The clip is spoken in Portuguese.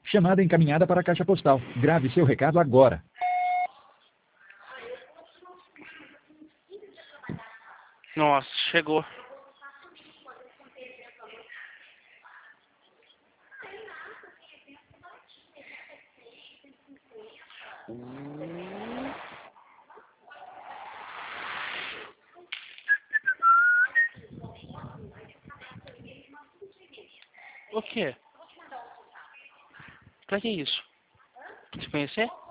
Chamada encaminhada para a caixa postal. Grave seu recado agora. Nossa, chegou. O quê? Pra que isso? Se conhecer?